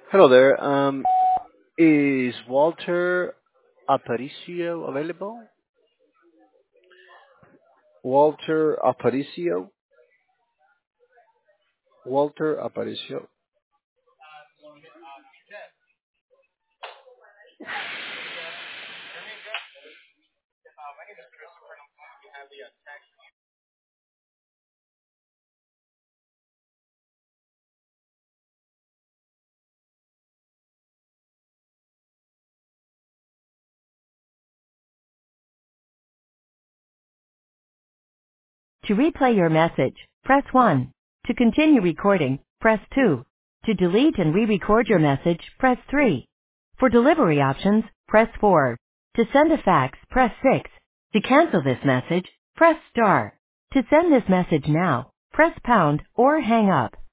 Hello there. Is Walter Aparicio available? Walter Aparicio? Walter Aparicio. To replay your message, press 1. To continue recording, press 2. To delete and re-record your message, press 3. For delivery options, press 4. To send a fax, press 6. To cancel this message, press star. To send this message now, press pound or hang up.